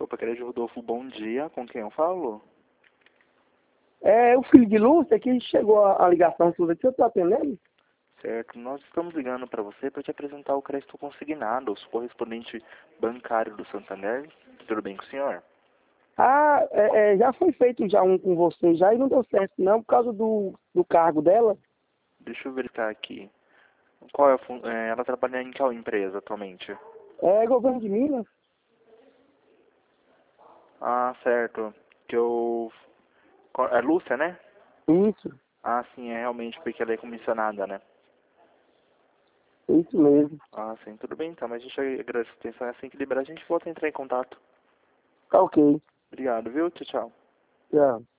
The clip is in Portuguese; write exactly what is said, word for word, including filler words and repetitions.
Desculpa, Crédito Rodolfo, bom dia. Com quem eu falo? É o filho de Lúcia que chegou a, a ligação sua aqui, eu tô atendendo? Certo, nós estamos ligando para você para te apresentar o crédito consignado, o correspondente bancário do Santander. Tudo bem com o senhor? Ah, é, é, já foi feito já um com você já e não deu certo não, por causa do, do cargo dela. Deixa eu verificar aqui. Qual é a fun... é, ela trabalha em qual empresa atualmente? É governo de Minas? Ah, certo. Que eu... É Lúcia, né? Isso, Ah, sim, é realmente porque ela é comissionada, né? isso mesmo. Ah, sim, tudo bem então, mas a gente agradece a atenção. Assim que liberar, a gente volta a entrar em contato. Tá ok. Obrigado, viu? Tchau, tchau. Já.